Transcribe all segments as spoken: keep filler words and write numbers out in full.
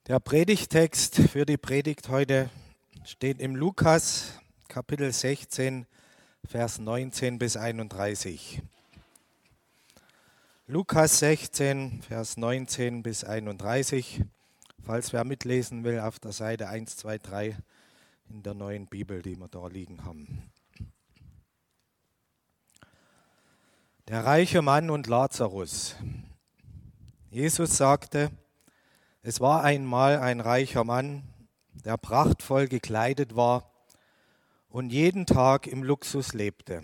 Der Predigtext für die Predigt heute steht im Lukas Kapitel sechzehn, Vers neunzehn bis einunddreißig. Lukas sechzehn, Vers neunzehn bis einunddreißig, falls wer mitlesen will, auf der Seite eins, zwei, drei in der neuen Bibel, die wir da liegen haben. Der reiche Mann und Lazarus. Jesus sagte: Es war einmal ein reicher Mann, der prachtvoll gekleidet war und jeden Tag im Luxus lebte.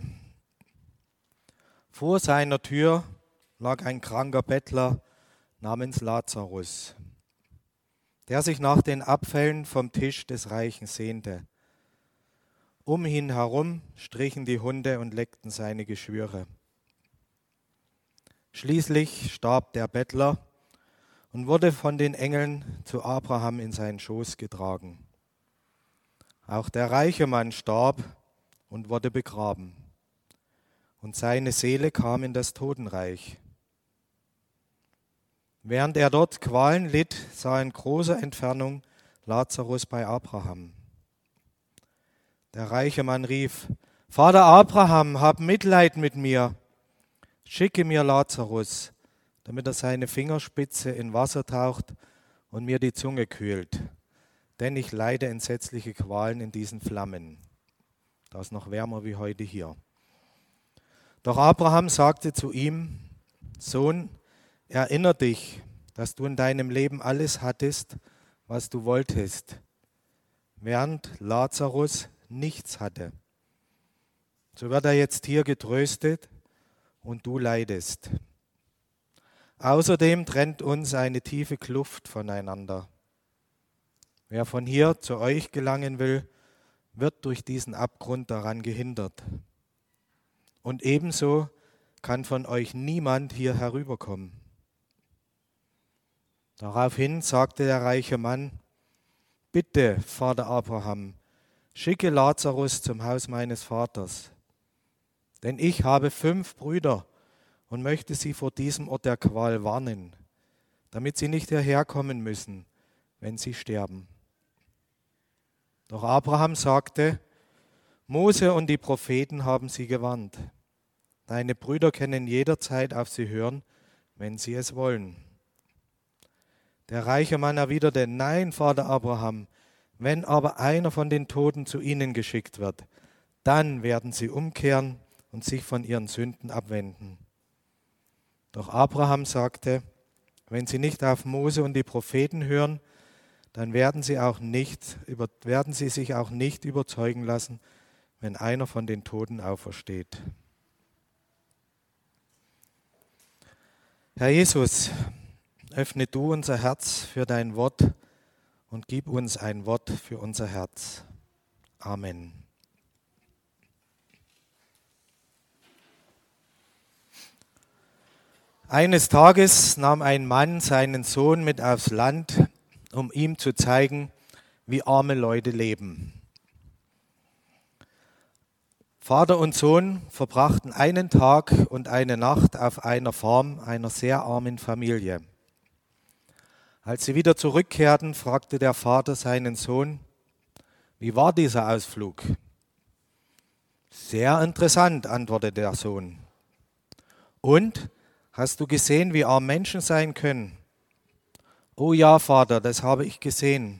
Vor seiner Tür lag ein kranker Bettler namens Lazarus, der sich nach den Abfällen vom Tisch des Reichen sehnte. Um ihn herum strichen die Hunde und leckten seine Geschwüre. Schließlich starb der Bettler und wurde von den Engeln zu Abraham in seinen Schoß getragen. Auch der reiche Mann starb und wurde begraben, und seine Seele kam in das Totenreich. Während er dort Qualen litt, sah in großer Entfernung Lazarus bei Abraham. Der reiche Mann rief: Vater Abraham, hab Mitleid mit mir, schicke mir Lazarus, damit er seine Fingerspitze in Wasser taucht und mir die Zunge kühlt, denn ich leide entsetzliche Qualen in diesen Flammen. Da ist noch wärmer wie heute hier. Doch Abraham sagte zu ihm: Sohn, erinnere dich, dass du in deinem Leben alles hattest, was du wolltest, während Lazarus nichts hatte. So wird er jetzt hier getröstet und du leidest. Außerdem trennt uns eine tiefe Kluft voneinander. Wer von hier zu euch gelangen will, wird durch diesen Abgrund daran gehindert. Und ebenso kann von euch niemand hier herüberkommen. Daraufhin sagte der reiche Mann: Bitte, Vater Abraham, schicke Lazarus zum Haus meines Vaters, denn ich habe fünf Brüder und möchte sie vor diesem Ort der Qual warnen, damit sie nicht hierher kommen müssen, wenn sie sterben. Doch Abraham sagte: Mose und die Propheten haben sie gewarnt. Deine Brüder können jederzeit auf sie hören, wenn sie es wollen. Der reiche Mann erwiderte: Nein, Vater Abraham, wenn aber einer von den Toten zu ihnen geschickt wird, dann werden sie umkehren und sich von ihren Sünden abwenden. Doch Abraham sagte: Wenn sie nicht auf Mose und die Propheten hören, dann werden sie, auch nicht, werden sie sich auch nicht überzeugen lassen, wenn einer von den Toten aufersteht. Herr Jesus, öffne du unser Herz für dein Wort und gib uns ein Wort für unser Herz. Amen. Eines Tages nahm ein Mann seinen Sohn mit aufs Land, um ihm zu zeigen, wie arme Leute leben. Vater und Sohn verbrachten einen Tag und eine Nacht auf einer Farm einer sehr armen Familie. Als sie wieder zurückkehrten, fragte der Vater seinen Sohn: Wie war dieser Ausflug? Sehr interessant, antwortete der Sohn. Und? Hast du gesehen, wie arm Menschen sein können? Oh ja, Vater, das habe ich gesehen.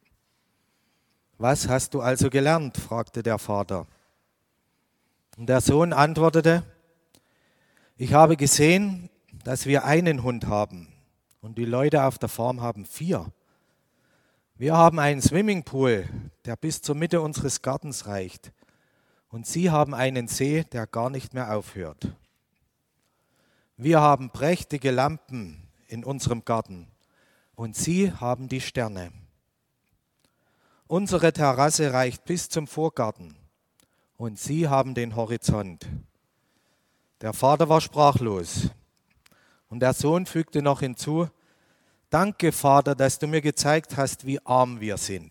Was hast du also gelernt? Fragte der Vater. Und der Sohn antwortete: Ich habe gesehen, dass wir einen Hund haben und die Leute auf der Farm haben vier. Wir haben einen Swimmingpool, der bis zur Mitte unseres Gartens reicht, und sie haben einen See, der gar nicht mehr aufhört. Wir haben prächtige Lampen in unserem Garten und sie haben die Sterne. Unsere Terrasse reicht bis zum Vorgarten und sie haben den Horizont. Der Vater war sprachlos und der Sohn fügte noch hinzu: Danke, Vater, dass du mir gezeigt hast, wie arm wir sind.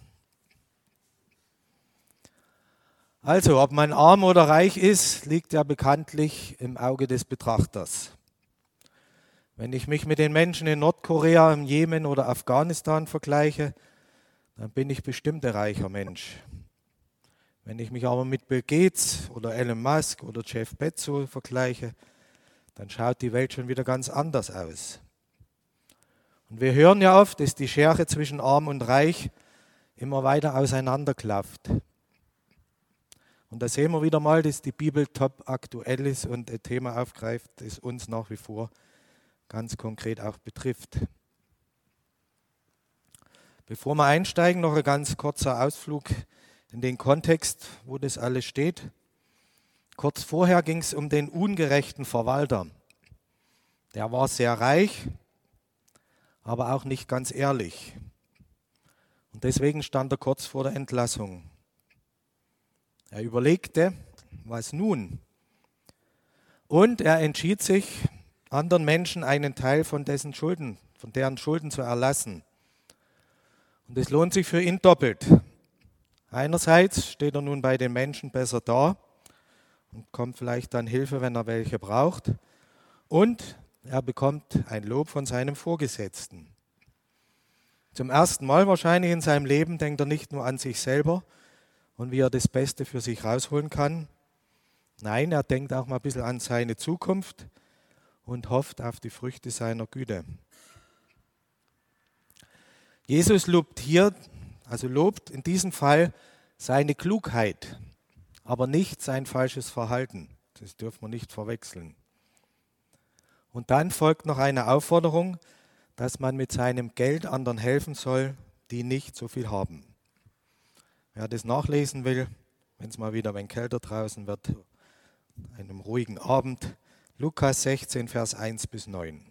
Also, ob man arm oder reich ist, liegt ja bekanntlich im Auge des Betrachters. Wenn ich mich mit den Menschen in Nordkorea, im Jemen oder Afghanistan vergleiche, dann bin ich bestimmt ein reicher Mensch. Wenn ich mich aber mit Bill Gates oder Elon Musk oder Jeff Bezos vergleiche, dann schaut die Welt schon wieder ganz anders aus. Und wir hören ja oft, dass die Schere zwischen Arm und Reich immer weiter auseinanderklafft. Und da sehen wir wieder mal, dass die Bibel top aktuell ist und ein Thema aufgreift, das uns nach wie vor ganz konkret auch betrifft. Bevor wir einsteigen, noch ein ganz kurzer Ausflug in den Kontext, wo das alles steht. Kurz vorher ging es um den ungerechten Verwalter. Der war sehr reich, aber auch nicht ganz ehrlich. Und deswegen stand er kurz vor der Entlassung. Er überlegte, was nun? Und er entschied sich, anderen Menschen einen Teil von dessen Schulden, von deren Schulden zu erlassen. Und es lohnt sich für ihn doppelt. Einerseits steht er nun bei den Menschen besser da und kommt vielleicht dann Hilfe, wenn er welche braucht. Und er bekommt ein Lob von seinem Vorgesetzten. Zum ersten Mal wahrscheinlich in seinem Leben denkt er nicht nur an sich selber und wie er das Beste für sich rausholen kann. Nein, er denkt auch mal ein bisschen an seine Zukunft und hofft auf die Früchte seiner Güte. Jesus lobt hier, also lobt in diesem Fall seine Klugheit, aber nicht sein falsches Verhalten. Das dürfen wir nicht verwechseln. Und dann folgt noch eine Aufforderung, dass man mit seinem Geld anderen helfen soll, die nicht so viel haben. Wer das nachlesen will, wenn es mal wieder ein kälter draußen wird, einem ruhigen Abend, Lukas sechzehn, Vers eins bis neun.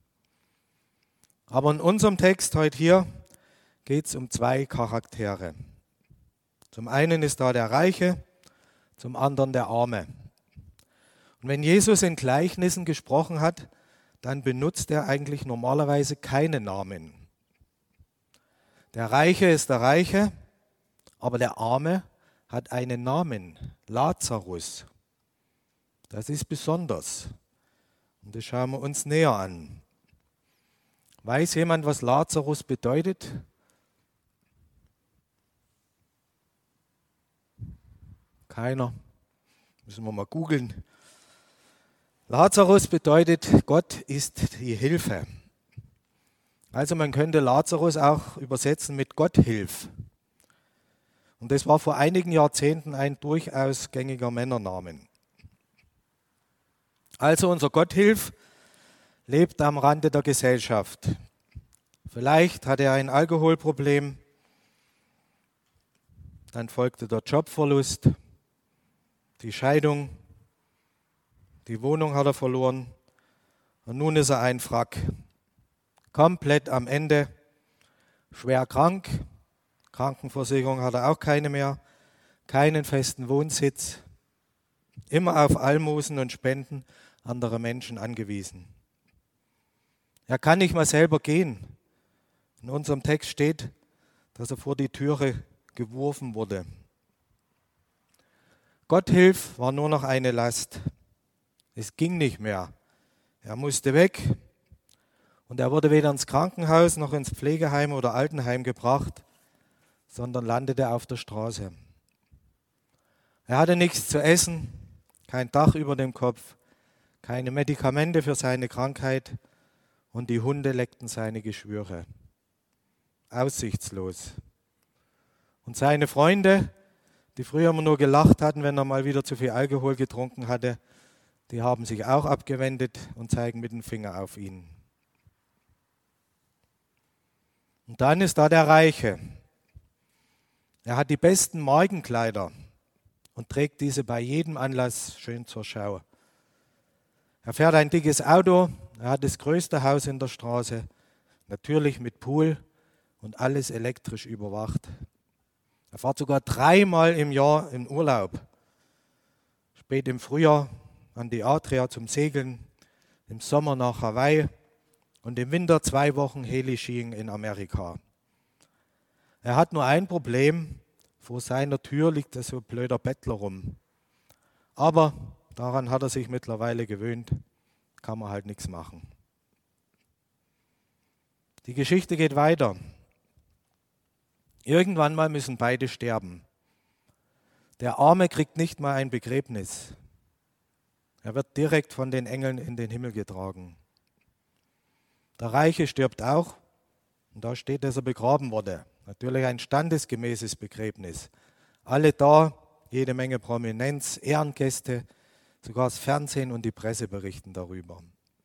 Aber in unserem Text heute hier geht es um zwei Charaktere. Zum einen ist da der Reiche, zum anderen der Arme. Und wenn Jesus in Gleichnissen gesprochen hat, dann benutzt er eigentlich normalerweise keine Namen. Der Reiche ist der Reiche, aber der Arme hat einen Namen, Lazarus. Das ist besonders. Und das schauen wir uns näher an. Weiß jemand, was Lazarus bedeutet? Keiner. Müssen wir mal googeln. Lazarus bedeutet, Gott ist die Hilfe. Also man könnte Lazarus auch übersetzen mit Gott hilf. Und das war vor einigen Jahrzehnten ein durchaus gängiger Männernamen. Also unser Gotthilf lebt am Rande der Gesellschaft. Vielleicht hat er ein Alkoholproblem, dann folgte der Jobverlust, die Scheidung, die Wohnung hat er verloren und nun ist er ein Wrack. Komplett am Ende, schwer krank, Krankenversicherung hat er auch keine mehr, keinen festen Wohnsitz, immer auf Almosen und Spenden anderer Menschen angewiesen. Er kann nicht mal selber gehen. In unserem Text steht, dass er vor die Türe geworfen wurde. Gotthilf war nur noch eine Last. Es ging nicht mehr. Er musste weg und er wurde weder ins Krankenhaus noch ins Pflegeheim oder Altenheim gebracht, sondern landete auf der Straße. Er hatte nichts zu essen, kein Dach über dem Kopf, keine Medikamente für seine Krankheit und die Hunde leckten seine Geschwüre. Aussichtslos. Und seine Freunde, die früher immer nur gelacht hatten, wenn er mal wieder zu viel Alkohol getrunken hatte, die haben sich auch abgewendet und zeigen mit dem Finger auf ihn. Und dann ist da der Reiche. Er hat die besten Morgenkleider und trägt diese bei jedem Anlass schön zur Schau. Er fährt ein dickes Auto, er hat das größte Haus in der Straße, natürlich mit Pool und alles elektrisch überwacht. Er fährt sogar dreimal im Jahr in Urlaub. Spät im Frühjahr an die Adria zum Segeln, im Sommer nach Hawaii und im Winter zwei Wochen Heli-Skiing in Amerika. Er hat nur ein Problem, vor seiner Tür liegt so ein blöder Bettler rum. Aber daran hat er sich mittlerweile gewöhnt, kann man halt nichts machen. Die Geschichte geht weiter. Irgendwann mal müssen beide sterben. Der Arme kriegt nicht mal ein Begräbnis. Er wird direkt von den Engeln in den Himmel getragen. Der Reiche stirbt auch und da steht, dass er begraben wurde. Natürlich ein standesgemäßes Begräbnis. Alle da, jede Menge Prominenz, Ehrengäste, sogar das Fernsehen und die Presse berichten darüber.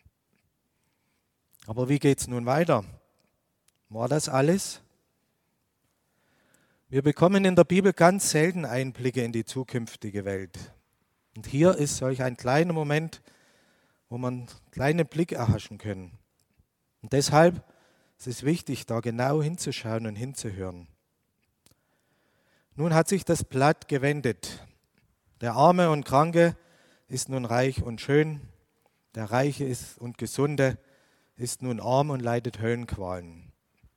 Aber wie geht es nun weiter? War das alles? Wir bekommen in der Bibel ganz selten Einblicke in die zukünftige Welt. Und hier ist solch ein kleiner Moment, wo man einen kleinen Blick erhaschen können. Und deshalb ist es wichtig, da genau hinzuschauen und hinzuhören. Nun hat sich das Blatt gewendet. Der Arme und Kranke ist nun reich und schön. Der Reiche ist und Gesunde ist nun arm und leidet Höllenqualen.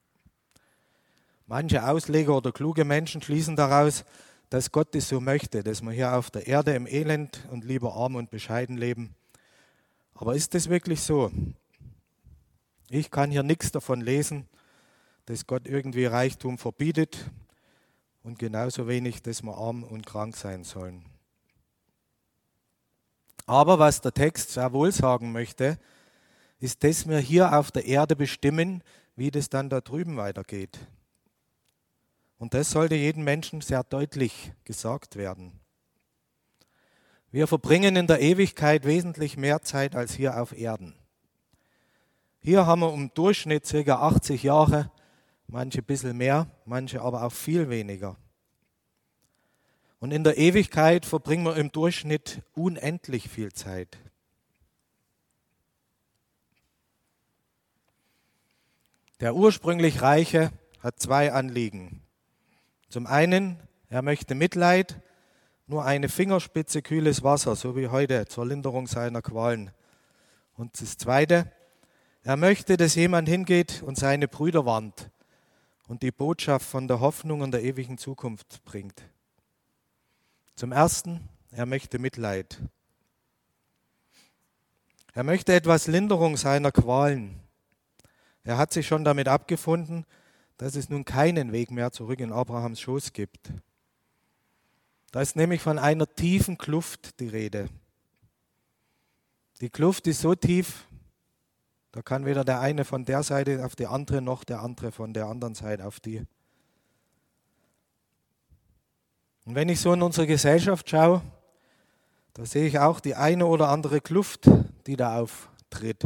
Manche Ausleger oder kluge Menschen schließen daraus, dass Gott es so möchte, dass wir hier auf der Erde im Elend und lieber arm und bescheiden leben. Aber ist das wirklich so? Ich kann hier nichts davon lesen, dass Gott irgendwie Reichtum verbietet und genauso wenig, dass wir arm und krank sein sollen. Aber was der Text sehr wohl sagen möchte, ist, dass wir hier auf der Erde bestimmen, wie das dann da drüben weitergeht. Und das sollte jedem Menschen sehr deutlich gesagt werden. Wir verbringen in der Ewigkeit wesentlich mehr Zeit als hier auf Erden. Hier haben wir im Durchschnitt ca. achtzig Jahre, manche ein bisschen mehr, manche aber auch viel weniger. Und in der Ewigkeit verbringen wir im Durchschnitt unendlich viel Zeit. Der ursprünglich Reiche hat zwei Anliegen. Zum einen, er möchte Mitleid, nur eine Fingerspitze kühles Wasser, so wie heute, zur Linderung seiner Qualen. Und das zweite, er möchte, dass jemand hingeht und seine Brüder warnt und die Botschaft von der Hoffnung und der ewigen Zukunft bringt. Zum ersten, er möchte Mitleid. Er möchte etwas Linderung seiner Qualen. Er hat sich schon damit abgefunden, dass es nun keinen Weg mehr zurück in Abrahams Schoß gibt. Da ist nämlich von einer tiefen Kluft die Rede. Die Kluft ist so tief, da kann weder der eine von der Seite auf die andere, noch der andere von der anderen Seite auf die. Und wenn ich so in unsere Gesellschaft schaue, da sehe ich auch die eine oder andere Kluft, die da auftritt.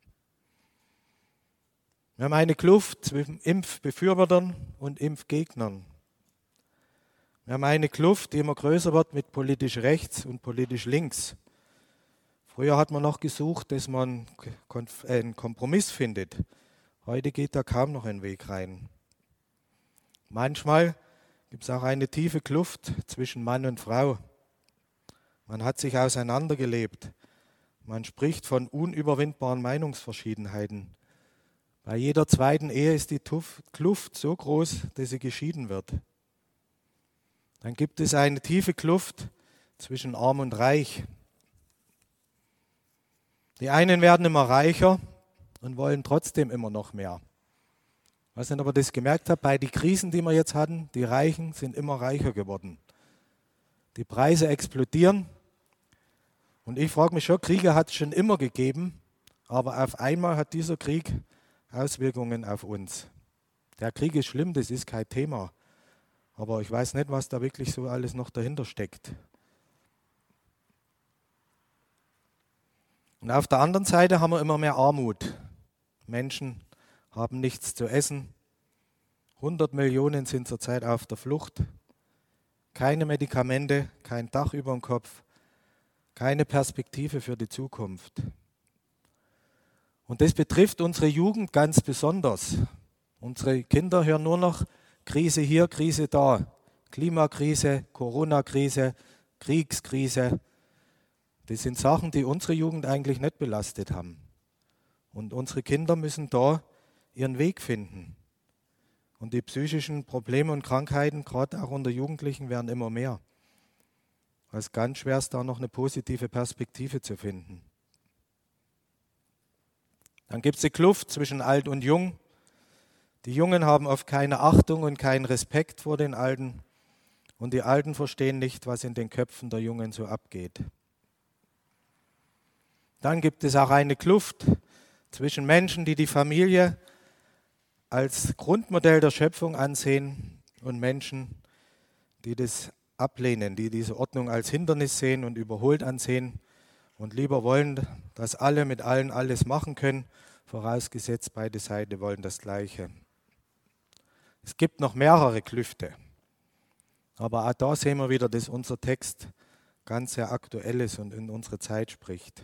Wir haben eine Kluft zwischen Impfbefürwortern und Impfgegnern. Wir haben eine Kluft, die immer größer wird mit politisch rechts und politisch links. Früher hat man noch gesucht, dass man einen Kompromiss findet. Heute geht da kaum noch ein Weg rein. Manchmal gibt es auch eine tiefe Kluft zwischen Mann und Frau. Man hat sich auseinandergelebt. Man spricht von unüberwindbaren Meinungsverschiedenheiten. Bei jeder zweiten Ehe ist die Kluft so groß, dass sie geschieden wird. Dann gibt es eine tiefe Kluft zwischen Arm und Reich. Die einen werden immer reicher und wollen trotzdem immer noch mehr. Was ich aber das gemerkt habe, bei den Krisen, die wir jetzt hatten, die Reichen sind immer reicher geworden. Die Preise explodieren. Und ich frage mich schon, Kriege hat es schon immer gegeben, aber auf einmal hat dieser Krieg Auswirkungen auf uns. Der Krieg ist schlimm, das ist kein Thema. Aber ich weiß nicht, was da wirklich so alles noch dahinter steckt. Und auf der anderen Seite haben wir immer mehr Armut. Menschen haben nichts zu essen. hundert Millionen sind zurzeit auf der Flucht. Keine Medikamente, kein Dach über dem Kopf, keine Perspektive für die Zukunft. Und das betrifft unsere Jugend ganz besonders. Unsere Kinder hören nur noch Krise hier, Krise da. Klimakrise, Corona-Krise, Kriegskrise. Das sind Sachen, die unsere Jugend eigentlich nicht belastet haben. Und unsere Kinder müssen da ihren Weg finden. Und die psychischen Probleme und Krankheiten, gerade auch unter Jugendlichen, werden immer mehr. Es ist ganz schwer, da noch eine positive Perspektive zu finden. Dann gibt es die Kluft zwischen alt und jung. Die Jungen haben oft keine Achtung und keinen Respekt vor den Alten und die Alten verstehen nicht, was in den Köpfen der Jungen so abgeht. Dann gibt es auch eine Kluft zwischen Menschen, die die Familie als Grundmodell der Schöpfung ansehen und Menschen, die das ablehnen, die diese Ordnung als Hindernis sehen und überholt ansehen und lieber wollen, dass alle mit allen alles machen können, vorausgesetzt beide Seiten wollen das Gleiche. Es gibt noch mehrere Klüfte, aber auch da sehen wir wieder, dass unser Text ganz sehr aktuell ist und in unsere Zeit spricht.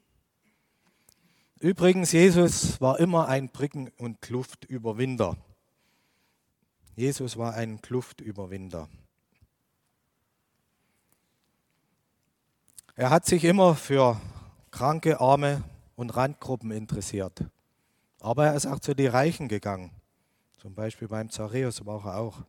Übrigens, Jesus war immer ein Brücken- und Kluftüberwinder. Jesus war ein Kluftüberwinder. Er hat sich immer für Kranke, Arme und Randgruppen interessiert. Aber er ist auch zu den Reichen gegangen. Zum Beispiel beim Zachäus war er auch.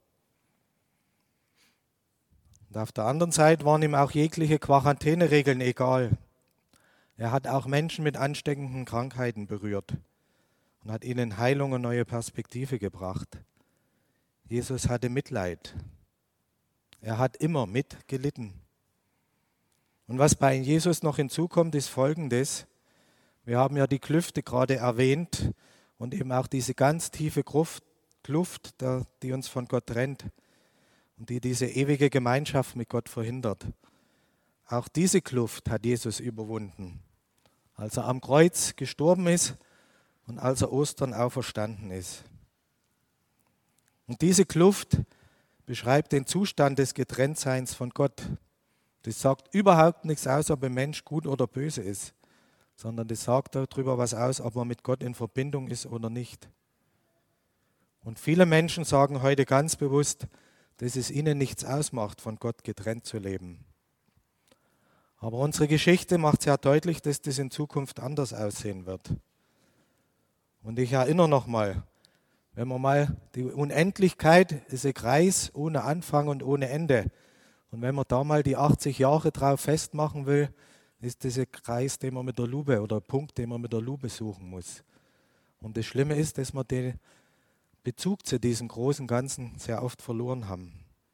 Und auf der anderen Seite waren ihm auch jegliche Quarantäneregeln egal. Er hat auch Menschen mit ansteckenden Krankheiten berührt und hat ihnen Heilung und neue Perspektive gebracht. Jesus hatte Mitleid. Er hat immer mitgelitten. Und was bei Jesus noch hinzukommt, ist Folgendes. Wir haben ja die Klüfte gerade erwähnt und eben auch diese ganz tiefe Kluft, die uns von Gott trennt und die diese ewige Gemeinschaft mit Gott verhindert. Auch diese Kluft hat Jesus überwunden, als er am Kreuz gestorben ist und als er Ostern auferstanden ist. Und diese Kluft beschreibt den Zustand des Getrenntseins von Gott. Das sagt überhaupt nichts aus, ob ein Mensch gut oder böse ist, sondern das sagt darüber was aus, ob man mit Gott in Verbindung ist oder nicht. Und viele Menschen sagen heute ganz bewusst, dass es ihnen nichts ausmacht, von Gott getrennt zu leben. Aber unsere Geschichte macht sehr deutlich, dass das in Zukunft anders aussehen wird. Und ich erinnere nochmal, wenn man mal die Unendlichkeit ist ein Kreis ohne Anfang und ohne Ende. Und wenn man da mal die achtzig Jahre drauf festmachen will, ist das ein Kreis, den man mit der Lupe oder ein Punkt, den man mit der Lupe suchen muss. Und das Schlimme ist, dass wir den Bezug zu diesem großen Ganzen sehr oft verloren haben.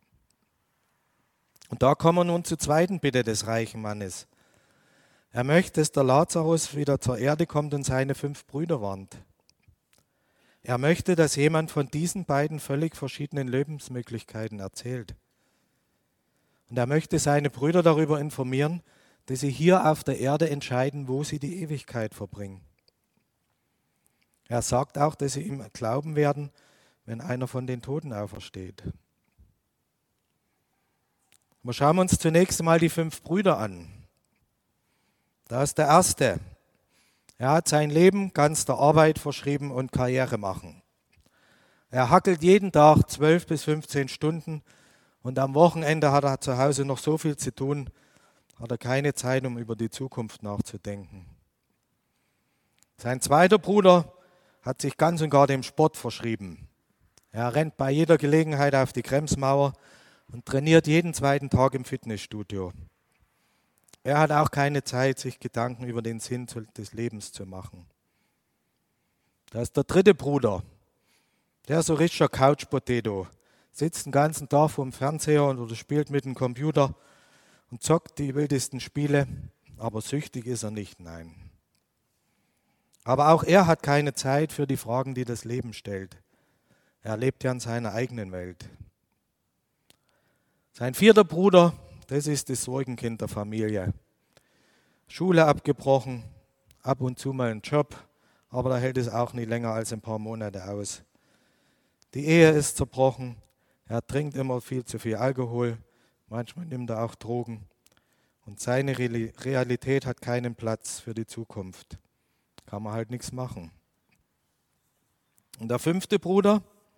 Und da kommen wir nun zur zweiten Bitte des reichen Mannes. Er möchte, dass der Lazarus wieder zur Erde kommt und seine fünf Brüder warnt. Er möchte, dass jemand von diesen beiden völlig verschiedenen Lebensmöglichkeiten erzählt. Und er möchte seine Brüder darüber informieren, dass sie hier auf der Erde entscheiden, wo sie die Ewigkeit verbringen. Er sagt auch, dass sie ihm glauben werden, wenn einer von den Toten aufersteht. Wir schauen uns zunächst einmal die fünf Brüder an. Da ist der erste. Er hat sein Leben ganz der Arbeit verschrieben und Karriere machen. Er hackelt jeden Tag zwölf bis fünfzehn Stunden und am Wochenende hat er zu Hause noch so viel zu tun, hat er keine Zeit, um über die Zukunft nachzudenken. Sein zweiter Bruder hat sich ganz und gar dem Sport verschrieben. Er rennt bei jeder Gelegenheit auf die Kremsmauer und trainiert jeden zweiten Tag im Fitnessstudio. Er hat auch keine Zeit, sich Gedanken über den Sinn des Lebens zu machen. Da ist der dritte Bruder, der ist so richtiger Couch-Potato, sitzt den ganzen Tag vorm Fernseher oder spielt mit dem Computer und zockt die wildesten Spiele, aber süchtig ist er nicht, nein. Aber auch er hat keine Zeit für die Fragen, die das Leben stellt. Er lebt ja in seiner eigenen Welt. Sein vierter Bruder, das ist das Sorgenkind der Familie. Schule abgebrochen, ab und zu mal einen Job, aber da hält es auch nicht länger als ein paar Monate aus. Die Ehe ist zerbrochen, er trinkt immer viel zu viel Alkohol, manchmal nimmt er auch Drogen und seine Realität hat keinen Platz für die Zukunft. Kann man halt nichts machen. Und der fünfte Bruder,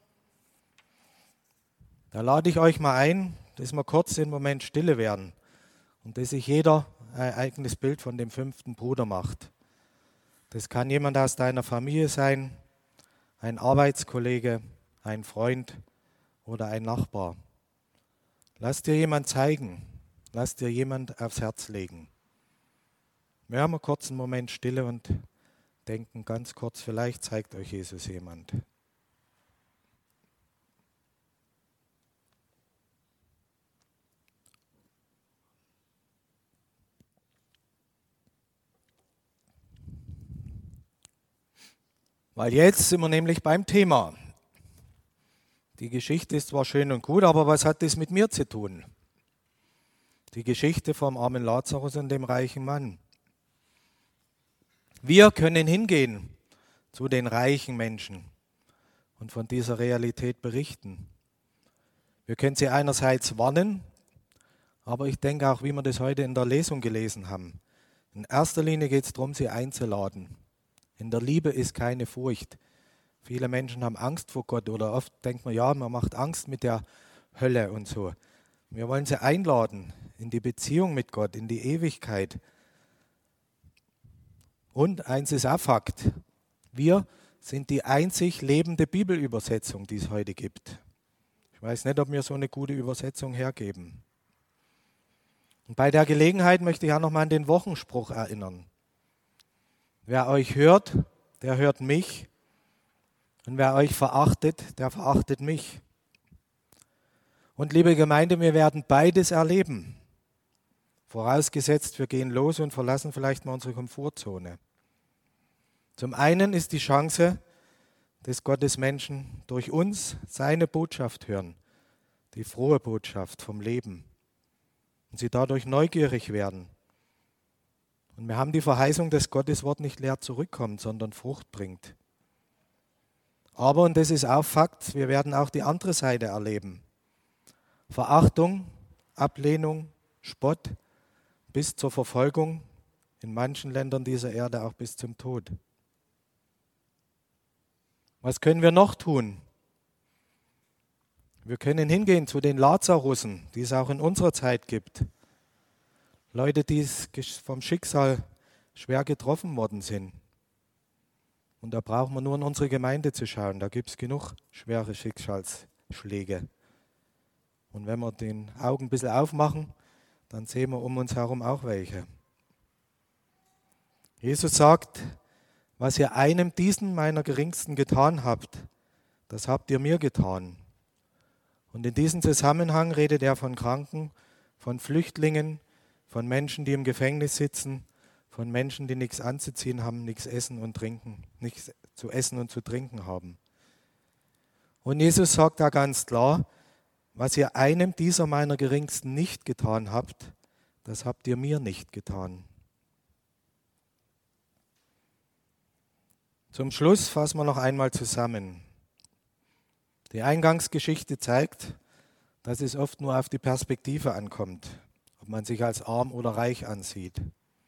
da lade ich euch mal ein, dass wir kurz im Moment stille werden und dass sich jeder ein eigenes Bild von dem fünften Bruder macht. Das kann jemand aus deiner Familie sein, ein Arbeitskollege, ein Freund oder ein Nachbar. Lass dir jemand zeigen, lass dir jemand aufs Herz legen. Wir haben einen kurzen Moment Stille und denken ganz kurz, vielleicht zeigt euch Jesus jemand. Weil jetzt sind wir nämlich beim Thema. Die Geschichte ist zwar schön und gut, aber was hat das mit mir zu tun? Die Geschichte vom armen Lazarus und dem reichen Mann. Wir können hingehen zu den reichen Menschen und von dieser Realität berichten. Wir können sie einerseits warnen, aber ich denke auch, wie wir das heute in der Lesung gelesen haben. In erster Linie geht es darum, sie einzuladen. In der Liebe ist keine Furcht. Viele Menschen haben Angst vor Gott oder oft denkt man, ja, man macht Angst mit der Hölle und so. Wir wollen sie einladen in die Beziehung mit Gott, in die Ewigkeit. Und eins ist auch Fakt, wir sind die einzig lebende Bibelübersetzung, die es heute gibt. Ich weiß nicht, ob wir so eine gute Übersetzung hergeben. Und bei der Gelegenheit möchte ich auch nochmal an den Wochenspruch erinnern. Wer euch hört, der hört mich. Und wer euch verachtet, der verachtet mich. Und liebe Gemeinde, wir werden beides erleben. Vorausgesetzt, wir gehen los und verlassen vielleicht mal unsere Komfortzone. Zum einen ist die Chance, dass Gottes Menschen durch uns seine Botschaft hören, die frohe Botschaft vom Leben. Und sie dadurch neugierig werden. Und wir haben die Verheißung, dass Gottes Wort nicht leer zurückkommt, sondern Frucht bringt. Aber, und das ist auch Fakt, wir werden auch die andere Seite erleben. Verachtung, Ablehnung, Spott bis zur Verfolgung, in manchen Ländern dieser Erde auch bis zum Tod. Was können wir noch tun? Wir können hingehen zu den Lazarussen, die es auch in unserer Zeit gibt. Leute, die vom Schicksal schwer getroffen worden sind. Und da brauchen wir nur in unsere Gemeinde zu schauen. Da gibt es genug schwere Schicksalsschläge. Und wenn wir den Augen ein bisschen aufmachen, dann sehen wir um uns herum auch welche. Jesus sagt, was ihr einem diesen meiner Geringsten getan habt, das habt ihr mir getan. Und in diesem Zusammenhang redet er von Kranken, von Flüchtlingen, von Menschen, die im Gefängnis sitzen, von Menschen, die nichts anzuziehen haben, nichts essen und trinken, nichts zu essen und zu trinken haben. Und Jesus sagt da ganz klar, was ihr einem dieser meiner Geringsten nicht getan habt, das habt ihr mir nicht getan. Zum Schluss fassen wir noch einmal zusammen. Die Eingangsgeschichte zeigt, dass es oft nur auf die Perspektive ankommt, ob man sich als arm oder reich ansieht.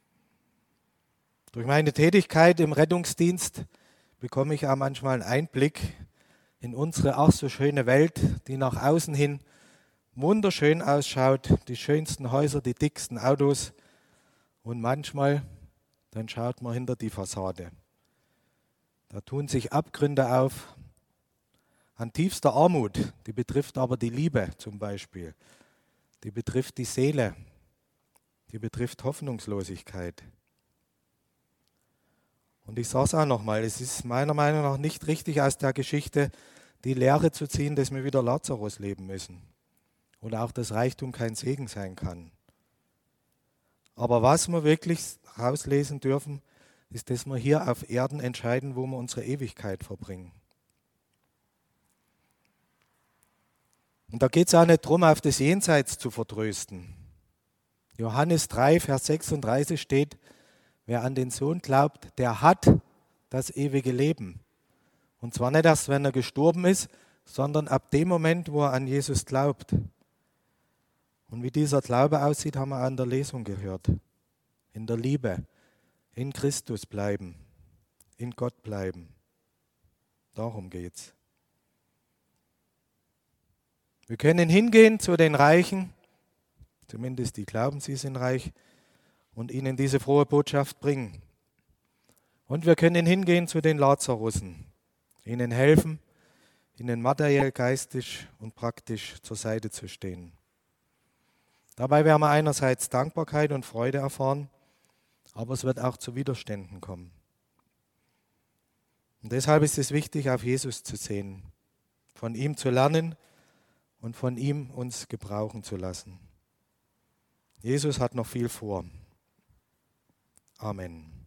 Durch meine Tätigkeit im Rettungsdienst bekomme ich auch manchmal einen Einblick in unsere ach so schöne Welt, die nach außen hin wunderschön ausschaut, die schönsten Häuser, die dicksten Autos und manchmal, dann schaut man hinter die Fassade. Da tun sich Abgründe auf an tiefster Armut, die betrifft aber die Liebe zum Beispiel, die betrifft die Seele, die betrifft Hoffnungslosigkeit. Und ich sage es auch nochmal, es ist meiner Meinung nach nicht richtig, aus der Geschichte die Lehre zu ziehen, dass wir wieder Lazarus leben müssen. Oder auch, dass Reichtum kein Segen sein kann. Aber was wir wirklich rauslesen dürfen, ist, dass wir hier auf Erden entscheiden, wo wir unsere Ewigkeit verbringen. Und da geht es auch nicht darum, auf das Jenseits zu vertrösten. Johannes drei, Vers sechsunddreißig steht, wer an den Sohn glaubt, der hat das ewige Leben. Und zwar nicht erst, wenn er gestorben ist, sondern ab dem Moment, wo er an Jesus glaubt. Und wie dieser Glaube aussieht, haben wir an der Lesung gehört. In der Liebe, in Christus bleiben, in Gott bleiben. Darum geht's. Wir können hingehen zu den Reichen, zumindest die glauben, sie sind reich, und ihnen diese frohe Botschaft bringen. Und wir können hingehen zu den Lazarussen, ihnen helfen, ihnen materiell, geistig und praktisch zur Seite zu stehen. Dabei werden wir einerseits Dankbarkeit und Freude erfahren, aber es wird auch zu Widerständen kommen. Und deshalb ist es wichtig, auf Jesus zu sehen, von ihm zu lernen und von ihm uns gebrauchen zu lassen. Jesus hat noch viel vor. Amen.